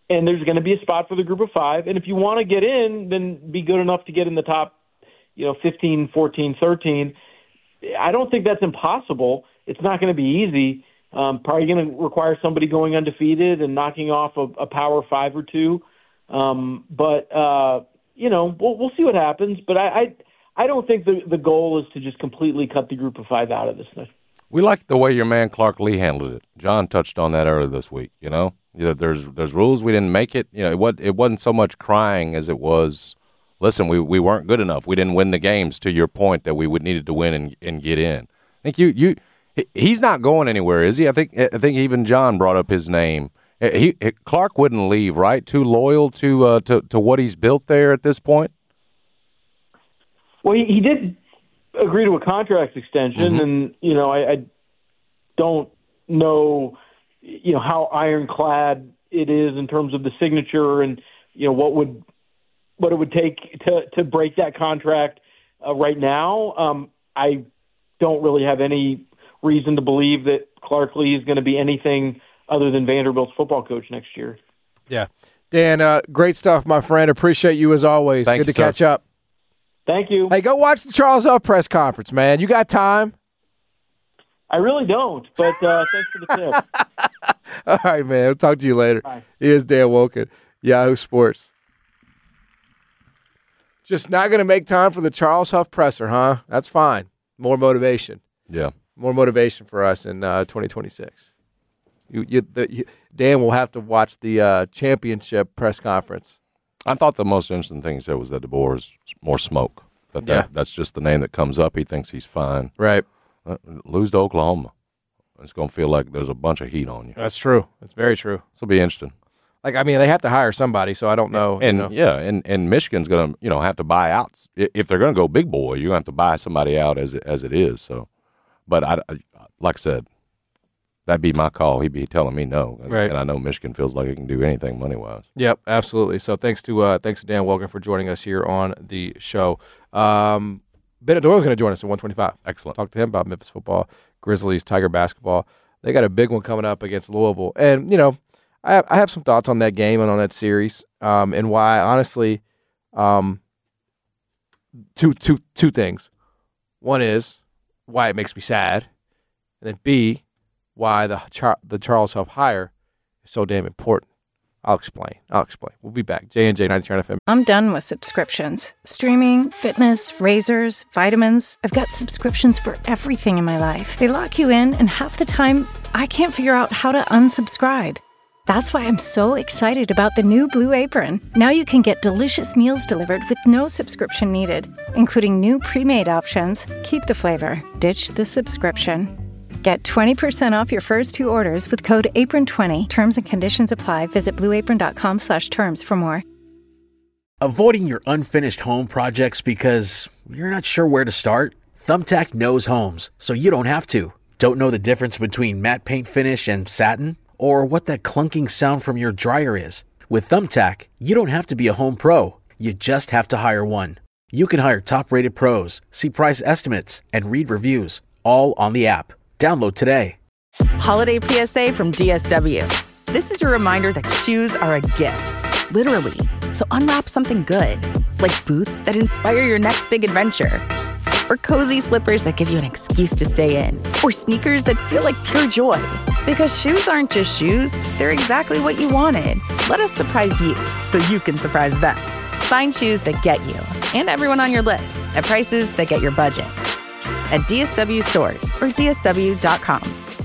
S15: and there's going to be a spot for the group of 5. And if you want to get in, then be good enough to get in the top, 15, 14, 13. I don't think that's impossible. It's not going to be easy. Probably going to require somebody going undefeated and knocking off a Power 5 or 2. But we'll see what happens. But I don't think the goal is to just completely cut the group of 5 out of this thing.
S6: We like the way your man Clark Lee handled it. John touched on that earlier this week. There's rules. We didn't make it. It wasn't so much crying as it was, listen, we weren't good enough. We didn't win the games to your point that we would needed to win and get in. I think he's not going anywhere, is he? I think even John brought up his name. Clark wouldn't leave, right? Too loyal to what he's built there at this point.
S15: Well, he did agree to a contract extension, and I don't know how ironclad it is in terms of the signature and what it would take to break that contract right now. I don't really have any reason to believe that Clark Lee is going to be anything other than Vanderbilt's football coach next year.
S7: Yeah. Dan, great stuff, my friend. Appreciate you as always. Good to catch up.
S15: Thank you.
S7: Hey, go watch the Charles Huff press conference, man. You got time?
S15: I really don't, but thanks for the tip.
S7: All right, man. I'll talk to you later.
S15: Bye.
S7: Here's Dan Wolken, Yahoo Sports. Just not going to make time for the Charles Huff presser, huh? That's fine. More motivation.
S6: Yeah.
S7: More motivation for us in 2026. Dan will have to watch the championship press conference.
S6: I thought the most interesting thing he said was that DeBoer is more smoke. That's just the name that comes up. He thinks he's fine.
S7: Right.
S6: Lose to Oklahoma. It's going to feel like there's a bunch of heat on you.
S7: That's true. That's very true.
S6: This will be interesting.
S7: They have to hire somebody, so I don't know.
S6: And Michigan's going to have to buy out. If they're going to go big boy, you're going to have to buy somebody out as it is. So, but like I said, that'd be my call. He'd be telling me no,
S7: right.
S6: And I know Michigan feels like it can do anything money wise.
S7: Yep, absolutely. So thanks to Dan Wolken for joining us here on the show. Bennett Doyle's going to join us at 1:25.
S6: Excellent.
S7: Talk to him about Memphis football, Grizzlies, Tiger basketball. They got a big one coming up against Louisville, and I have some thoughts on that game and on that series, and why honestly, two things. One is why it makes me sad, and then B, why the Charles Huff hire is so damn important. I'll explain. We'll be back. J&J 99 FM.
S9: I'm done with subscriptions. Streaming, fitness, razors, vitamins. I've got subscriptions for everything in my life. They lock you in, and half the time, I can't figure out how to unsubscribe. That's why I'm so excited about the new Blue Apron. Now you can get delicious meals delivered with no subscription needed, including new pre-made options. Keep the flavor. Ditch the subscription. Get 20% off your first 2 orders with code APRON20. Terms and conditions apply. Visit blueapron.com/terms for more.
S10: Avoiding your unfinished home projects because you're not sure where to start? Thumbtack knows homes, so you don't have to. Don't know the difference between matte paint finish and satin? Or what that clunking sound from your dryer is? With Thumbtack, you don't have to be a home pro. You just have to hire one. You can hire top-rated pros, see price estimates, and read reviews, all on the app. Download today.
S11: Holiday PSA from DSW. This is your reminder that shoes are a gift, literally. So unwrap something good, like boots that inspire your next big adventure, or cozy slippers that give you an excuse to stay in, or sneakers that feel like pure joy. Because shoes aren't just shoes, they're exactly what you wanted. Let us surprise you so you can surprise them. Find shoes that get you and everyone on your list at prices that get your budget. At DSW stores or DSW.com.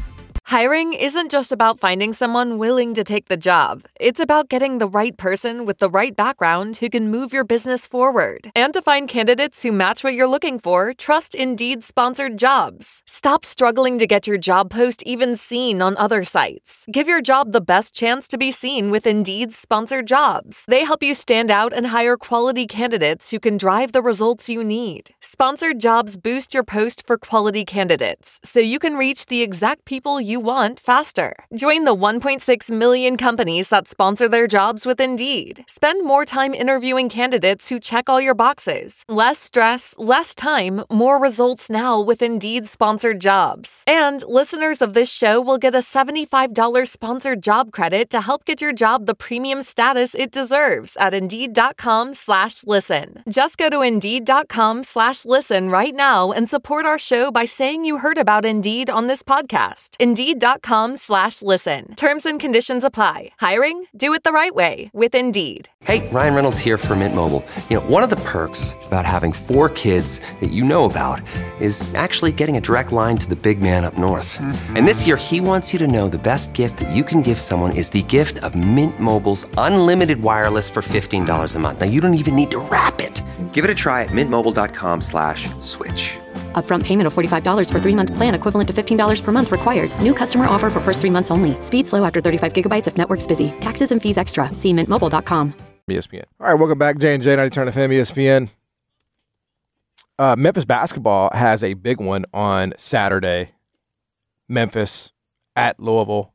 S12: Hiring isn't just about finding someone willing to take the job. It's about getting the right person with the right background who can move your business forward. And to find candidates who match what you're looking for, trust Indeed-sponsored jobs. Stop struggling to get your job post even seen on other sites. Give your job the best chance to be seen with Indeed-sponsored jobs. They help you stand out and hire quality candidates who can drive the results you need. Sponsored jobs boost your post for quality candidates, so you can reach the exact people you want faster. Join the 1.6 million companies that sponsor their jobs with Indeed. Spend more time interviewing candidates who check all your boxes. Less stress, less time, more results now with Indeed sponsored jobs. And listeners of this show will get a $75 sponsored job credit to help get your job the premium status it deserves at Indeed.com/listen. Just go to Indeed.com/listen right now and support our show by saying you heard about Indeed on this podcast. Indeed.com/listen. Terms and conditions apply. Hiring? Do it the right way with Indeed.
S13: Hey, Ryan Reynolds here for Mint Mobile. You know, one of the perks about having 4 kids that you know about is actually getting a direct line to the big man up north. And this year, he wants you to know the best gift that you can give someone is the gift of Mint Mobile's unlimited wireless for $15 a month. Now, you don't even need to wrap it. Give it a try at mintmobile.com/switch.
S14: Upfront payment of $45 for 3-month plan equivalent to $15 per month required. New customer offer for first 3 months only. Speed slow after 35 gigabytes if network's busy. Taxes and fees extra. See mintmobile.com.
S7: ESPN. All right, welcome back. J&J 90 Turn FM, ESPN. Memphis basketball has a big one on Saturday. Memphis at Louisville.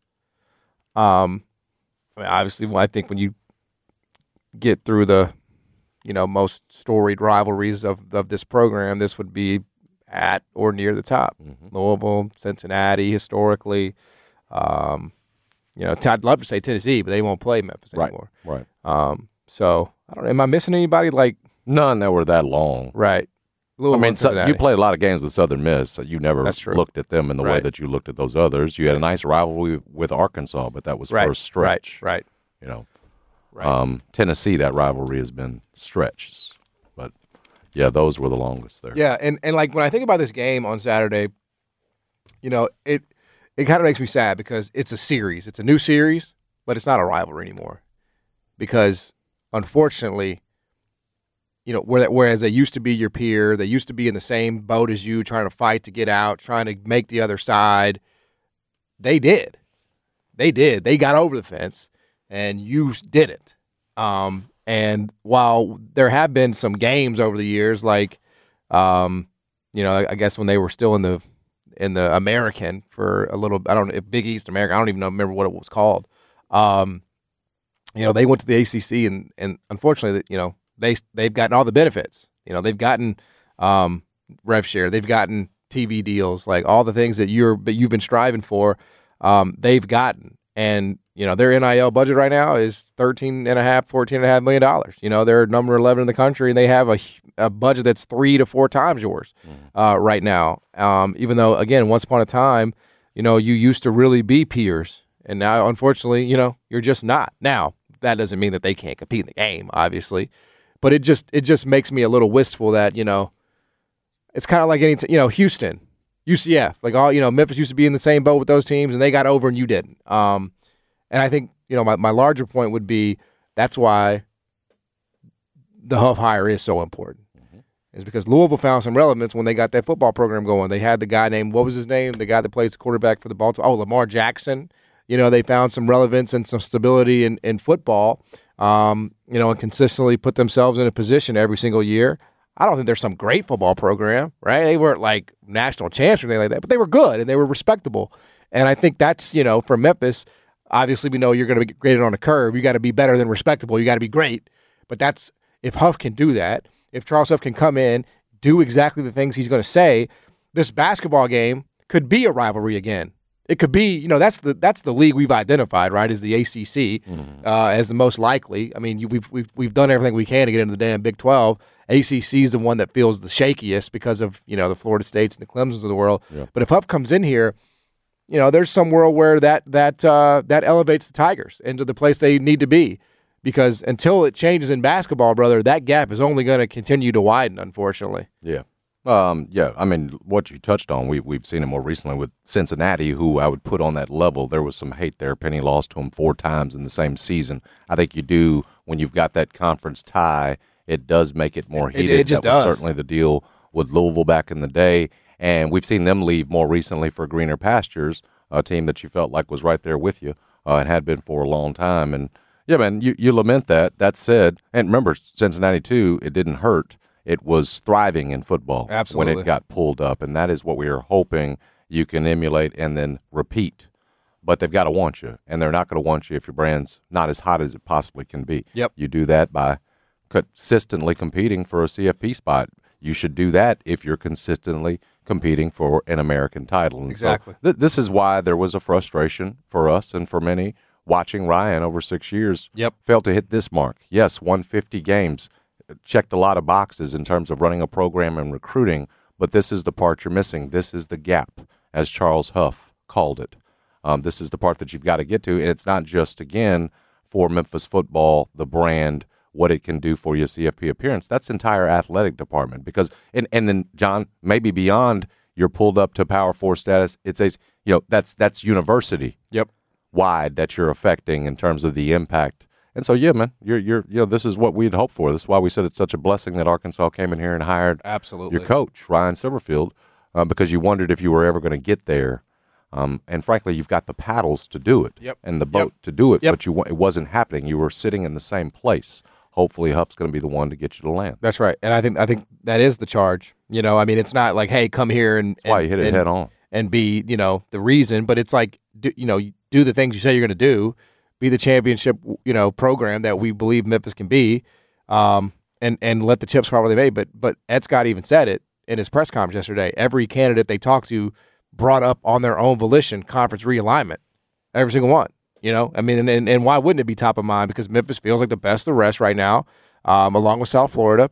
S7: Obviously, I think when you get through the, most storied rivalries of this program, this would be at or near the top. Louisville, Cincinnati, historically. I'd love to say Tennessee, but they won't play Memphis anymore.
S6: Right.
S7: So, I don't know. Am I missing anybody?
S6: None that were that long.
S7: Right.
S6: Louisville, you played a lot of games with Southern Miss. So you never looked at them in the way that you looked at those others. You had a nice rivalry with Arkansas, but that was first stretch.
S7: Right.
S6: Tennessee, that rivalry has been stretched. But, yeah, those were the longest there.
S7: Yeah, and when I think about this game on Saturday, it kind of makes me sad because it's a series. It's a new series, but it's not a rivalry anymore. Because, unfortunately, whereas they used to be your peer, they used to be in the same boat as you, trying to fight to get out, trying to make the other side, they did. They did. They got over the fence, and you didn't. And while there have been some games over the years, I guess when they were still in the American for a little, I don't know, Big East American, I don't even remember what it was called. They went to the ACC, and unfortunately, they've gotten all the benefits. They've gotten rev share, they've gotten TV deals, all the things that you've been striving for. They've gotten, and their NIL budget right now is $14.5 million. They're number 11 in the country, and they have a budget that's 3 to 4 times yours right now. Even though, again, once upon a time, you used to really be peers, and now, unfortunately, you're just not. Now, that doesn't mean that they can't compete in the game, obviously, but it just makes me a little wistful that it's kind of like Houston, UCF, Memphis used to be in the same boat with those teams, and they got over and you didn't. And I think, my larger point would be that's why the Huff hire is so important. Is because Louisville found some relevance when they got that football program going. They had the guy named, what was his name? The guy that plays the quarterback for the Baltimore. Lamar Jackson. They found some relevance and some stability in football, and consistently put themselves in a position every single year. I don't think there's some great football program, right? They weren't like national champs or anything like that, but they were good and they were respectable. And I think that's, for Memphis, obviously we know you're going to be graded on a curve. You got to be better than respectable. You got to be great. But that's, if Huff can do that, if Charles Huff can come in, do exactly the things he's going to say, this basketball game could be a rivalry again. It could be, that's the league we've identified, right, as the ACC, as the most likely. I mean, we've done everything we can to get into the damn Big 12. ACC is the one that feels the shakiest because of, the Florida States and the Clemsons of the world. Yeah. But if Huff comes in here, there's some world where that elevates the Tigers into the place they need to be. Because until it changes in basketball, brother, that gap is only going to continue to widen, unfortunately.
S6: Yeah. I mean, what you touched on, we've seen it more recently with Cincinnati, who I would put on that level. There was some hate there. Penny lost to them 4 times in the same season. I think you do, when you've got that conference tie, it does make it more heated.
S7: It just
S6: that was
S7: does.
S6: certainly the deal with Louisville back in the day. And we've seen them leave more recently for greener pastures, a team that you felt like was right there with you and had been for a long time. And, yeah, man, you lament that. That said, and remember, Cincinnati, too, it didn't hurt. It was thriving in football.
S7: Absolutely.
S6: When it got pulled up, and that is what we are hoping you can emulate and then repeat but they've got to want you, and they're not going to want you if your brand's not as hot as it possibly can be.
S7: Yep.
S6: You do that by consistently competing for a CFP spot. You should do that if you're consistently competing for an American title. And
S7: exactly.
S6: So this is why there was a frustration for us and for many watching Ryan over 6 years.
S7: Yep.
S6: Failed to hit this mark. Yes, won 50 games, checked a lot of boxes in terms of running a program and recruiting, but this is the part you're missing. This is the gap, as Charles Huff called it. This is the part that you've got to get to, and it's not just, again, for Memphis football, the brand, what it can do for your CFP appearance. That's entire athletic department because, and then, John, maybe beyond you're pulled up to Power 4 status, it's a, that's university.
S7: Yep.
S6: Wide that you're affecting in terms of the impact. And so, yeah, man, you're this is what we'd hoped for. This is why we said it's such a blessing that Arkansas came in here and hired your coach, Ryan Silverfield, because you wondered if you were ever going to get there. And frankly, you've got the paddles to do it and the boat to do it, but it wasn't happening. You were sitting in the same place. Hopefully, Huff's going to be the one to get you to land.
S7: That's right, and I think that is the charge. I mean, it's not like, hey, come here and
S6: that's why you hit it head on
S7: and be the reason, but it's like do the things you say you're going to do, be the championship program that we believe Memphis can be, and let the chips fall where they may. But Ed Scott even said it in his press conference yesterday. Every candidate they talked to brought up on their own volition conference realignment. Every single one. I mean, and why wouldn't it be top of mind? Because Memphis feels like the best of the rest right now, along with South Florida,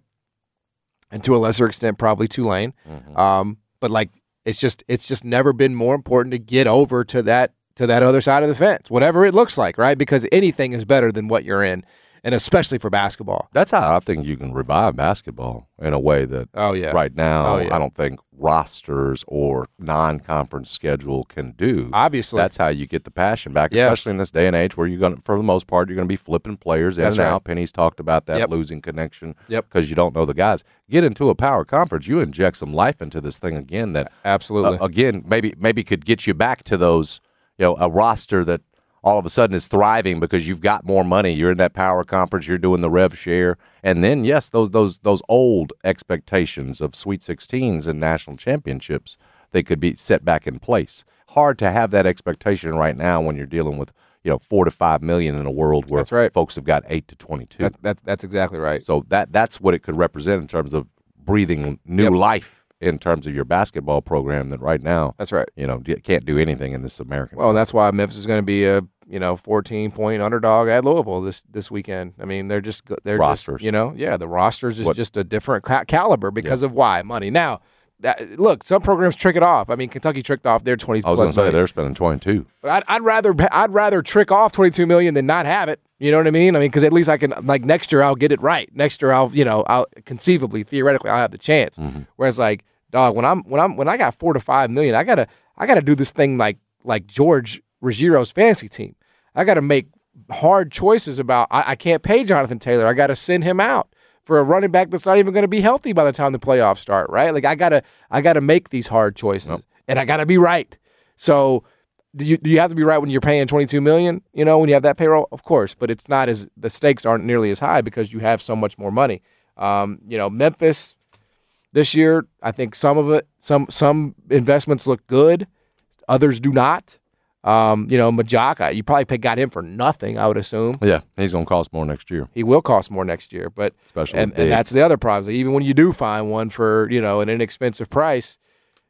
S7: and to a lesser extent probably Tulane. Mm-hmm. But like it's just never been more important to get over to that other side of the fence, whatever it looks like, right? Because anything is better than what you're in, and especially for basketball.
S6: That's how I think you can revive basketball in a way that right now I don't think rosters or non-conference schedule can do.
S7: Obviously.
S6: That's how you get the passion back, especially in this day and age where you're going to, for the most part, you're going to be flipping players in and out. Penny's talked about that losing connection because you don't know the guys. Get into a power conference, you inject some life into this thing again that
S7: absolutely
S6: again maybe could get you back to those, a roster that all of a sudden is thriving because you've got more money. You're in that power conference. You're doing the rev share. And then, yes, those old expectations of Sweet 16s and national championships, they could be set back in place. Hard to have that expectation right now when you're dealing with, 4 to 5 million in a world where folks have got 8 to 22.
S7: That's exactly right.
S6: So that's what it could represent in terms of breathing new life in terms of your basketball program that right now,
S7: that's right.
S6: Can't do anything in this American.
S7: Well, and that's why Memphis is going to be a 14-point underdog at Louisville this weekend. I mean, they're
S6: rosters.
S7: The rosters is just a different caliber because of why money. Now, look, some programs trick it off. I mean, Kentucky tricked off their 20.
S6: I was going to say they're spending 22.
S7: But I'd rather trick off $22 million than not have it. You know what I mean? I mean, because at least I can, like, next year I'll get it right. Next year I'll conceivably, theoretically, I'll have the chance. Mm-hmm. Whereas, like, dog, when I got $4 to $5 million, I gotta do this thing like George Ruggiero's fantasy team. I gotta make hard choices about. I can't pay Jonathan Taylor. I gotta send him out for a running back that's not even going to be healthy by the time the playoffs start. Right? Like I gotta make these hard choices, and I gotta be right. So. Do you have to be right when you're paying $22 million, when you have that payroll? Of course, but it's not the stakes aren't nearly as high because you have so much more money. Memphis this year, I think some of it, some investments look good, others do not. Majaka, you probably got him for nothing, I would assume.
S6: Yeah, he's going to cost more next year.
S7: He will cost more next year, but
S6: especially
S7: and that's the other problem. Even when you do find one for an inexpensive price,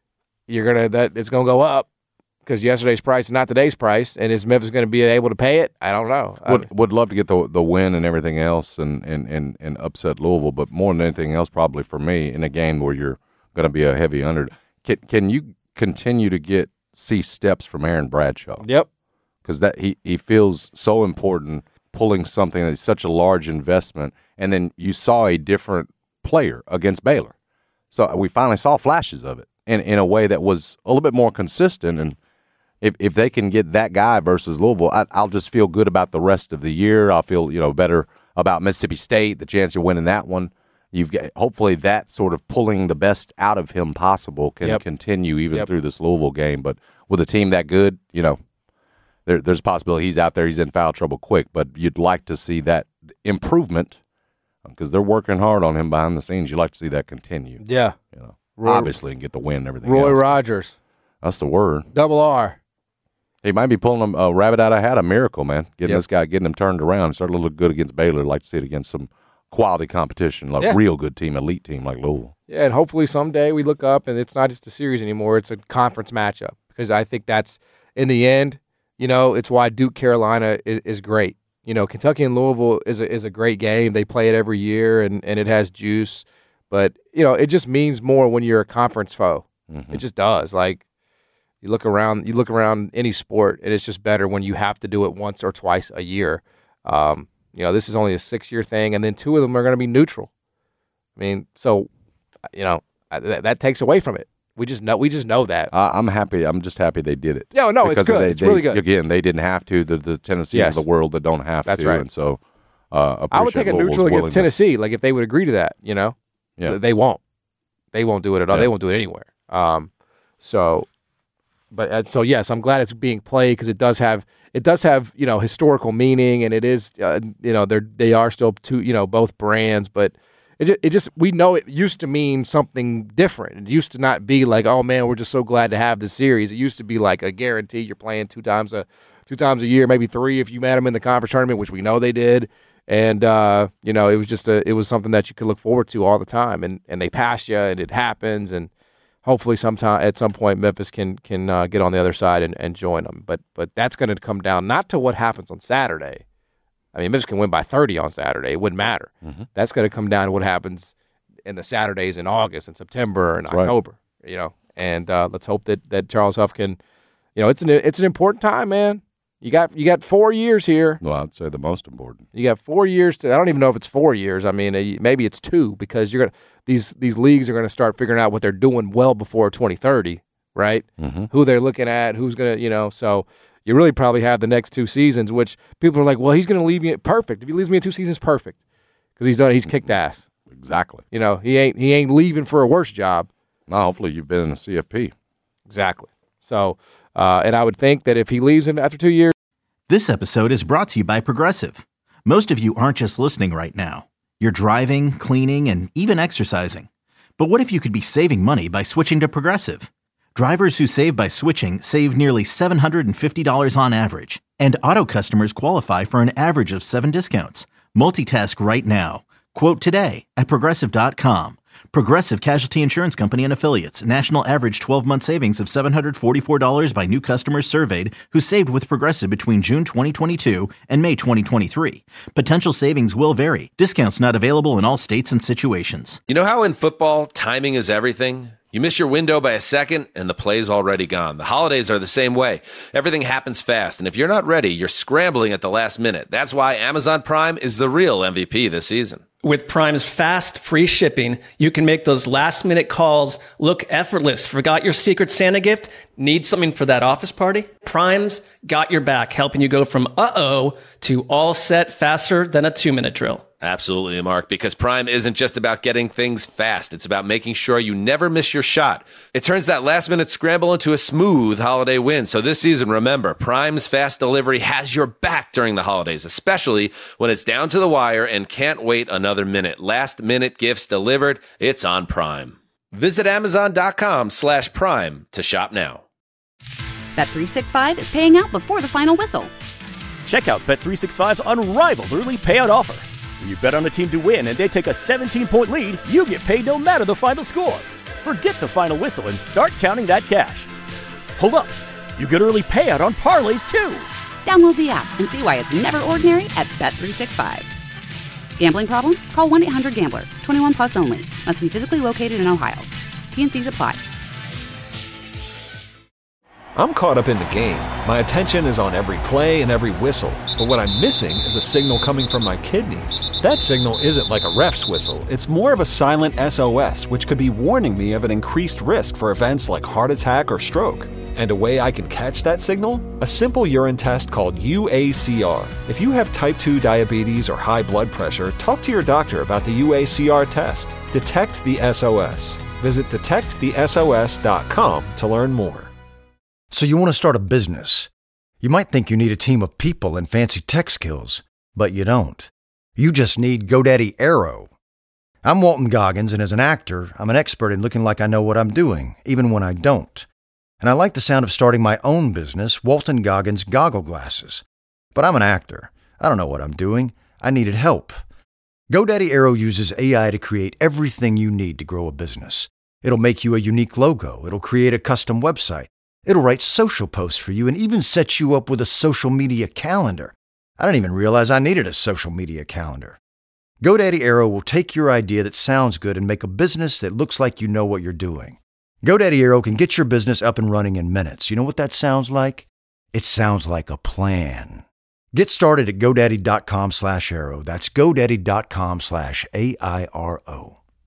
S7: it's going to go up. Because yesterday's price is not today's price, and is Memphis going to be able to pay it? I don't know.
S6: Would love to get the win and everything else and upset Louisville, but more than anything else, probably for me, in a game where you're going to be a heavy under. Can you continue to see steps from Aaron Bradshaw?
S7: Yep.
S6: Because he feels so important pulling something that's such a large investment, and then you saw a different player against Baylor. So we finally saw flashes of it in a way that was a little bit more consistent. And if they can get that guy versus Louisville, I'll just feel good about the rest of the year. I'll feel better about Mississippi State, the chance of winning that one. You've got hopefully that sort of pulling the best out of him possible can continue even through this Louisville game. But with a team that good, there's a possibility he's out there, he's in foul trouble quick. But you'd like to see that improvement because they're working hard on him behind the scenes. You'd like to see that continue.
S7: Yeah,
S6: obviously, and get the win and everything.
S7: Roy
S6: else.
S7: Rogers,
S6: that's the word.
S7: Double R.
S6: He might be pulling a rabbit out of a hat, a miracle, man. Getting him turned around. Started to look good against Baylor. I'd like to see it against some quality competition, like real good team, elite team like Louisville.
S7: Yeah, and hopefully someday we look up and it's not just a series anymore. It's a conference matchup, because I think that's, in the end, it's why Duke-Carolina is great. Kentucky and Louisville is a great game. They play it every year, and it has juice. But, it just means more when you're a conference foe. Mm-hmm. It just does. Like, you look around any sport, and it's just better when you have to do it once or twice a year. This is only a 6-year thing, and then 2 of them are going to be neutral. I mean, so, that takes away from it. We just know that.
S6: I'm happy. I'm just happy they did it.
S7: No, it's good. It's really good.
S6: Again, they didn't have to. The Tennessees of the world that don't have
S7: That's
S6: to.
S7: Right.
S6: And so,
S7: I would take a neutral against Tennessee, like if they would agree to that.
S6: Yeah.
S7: They won't. They won't do it at all.
S6: Yeah.
S7: They won't do it anywhere. So yes, I'm glad it's being played, because it does have historical meaning, and it is they are still two both brands, but it just we know it used to mean something different. It used to not be like, oh man, we're just so glad to have this series. It used to be like a guarantee. You're playing two times a year, maybe 3 if you met them in the conference tournament, which we know they did. And it was something that you could look forward to all the time, and they pass you, and it happens, and hopefully at some point Memphis can get on the other side and join them. But that's going to come down not to what happens on Saturday. I mean, Memphis can win by 30 on Saturday. It wouldn't matter. Mm-hmm. That's going to come down to what happens in the Saturdays in August and September and October. Right. And let's hope that Charles Huff can. It's an important time, man. You got 4 years here.
S6: Well, I'd say the most important.
S7: You got 4 years I don't even know if it's 4 years. I mean, maybe it's 2, because these leagues are going to start figuring out what they're doing well before 2030, right? Mm-hmm. Who they're looking at, who's going to, so you really probably have the next 2 seasons, which people are like, well, he's going to leave me perfect. If he leaves me in 2 seasons, perfect, because he's kicked ass.
S6: Exactly.
S7: He ain't leaving for a worse job.
S6: No, hopefully you've been in a CFP.
S7: Exactly. So, and I would think that if he leaves him after 2 years.
S1: This episode is brought to you by Progressive. Most of you aren't just listening right now. You're driving, cleaning, and even exercising. But what if you could be saving money by switching to Progressive? Drivers who save by switching save nearly $750 on average. And auto customers qualify for an average of 7 discounts. Multitask right now. Quote today at Progressive.com. Progressive Casualty Insurance Company and Affiliates. National average 12-month savings of $744 by new customers surveyed who saved with Progressive between June 2022 and May 2023. Potential savings will vary. Discounts not available in all states and situations.
S2: You know how in football, timing is everything? You miss your window by a second, and the play's already gone. The holidays are the same way. Everything happens fast, and if you're not ready, you're scrambling at the last minute. That's why Amazon Prime is the real MVP this season.
S3: With Prime's fast, free shipping, you can make those last-minute calls look effortless. Forgot your Secret Santa gift? Need something for that office party? Prime's got your back, helping you go from uh-oh to all set faster than a 2-minute drill.
S2: Absolutely, Mark, because Prime isn't just about getting things fast. It's about making sure you never miss your shot. It turns that last-minute scramble into a smooth holiday win. So this season, remember, Prime's fast delivery has your back during the holidays, especially when it's down to the wire and can't wait another minute. Last-minute gifts delivered. It's on Prime. Visit Amazon.com/Prime to shop now.
S4: Bet365 is paying out before the final whistle.
S5: Check out Bet365's unrivaled early payout offer. When you bet on a team to win and they take a 17-point lead, you get paid no matter the final score. Forget the final whistle and start counting that cash. Hold up. You get early payout on parlays, too.
S4: Download the app and see why it's never ordinary at Bet365. Gambling problem? Call 1-800-GAMBLER. 21 plus only. Must be physically located in Ohio. T&Cs apply.
S16: I'm caught up in the game. My attention is on every play and every whistle. But what I'm missing is a signal coming from my kidneys. That signal isn't like a ref's whistle. It's more of a silent SOS, which could be warning me of an increased risk for events like heart attack or stroke. And a way I can catch that signal? A simple urine test called UACR. If you have type 2 diabetes or high blood pressure, talk to your doctor about the UACR test. Detect the SOS. Visit detectthesos.com to learn more.
S17: So you want to start a business. You might think you need a team of people and fancy tech skills, but you don't. You just need GoDaddy Aero. I'm Walton Goggins, and as an actor, I'm an expert in looking like I know what I'm doing, even when I don't. And I like the sound of starting my own business, Walton Goggins Goggle Glasses. But I'm an actor. I don't know what I'm doing. I needed help. GoDaddy Aero uses AI to create everything you need to grow a business. It'll make you a unique logo. It'll create a custom website. It'll write social posts for you and even set you up with a social media calendar. I didn't even realize I needed a social media calendar. GoDaddy Aero will take your idea that sounds good and make a business that looks like you know what you're doing. GoDaddy Aero can get your business up and running in minutes. You know what that sounds like? It sounds like a plan. Get started at GoDaddy.com/Aero. That's GoDaddy.com/AIRO.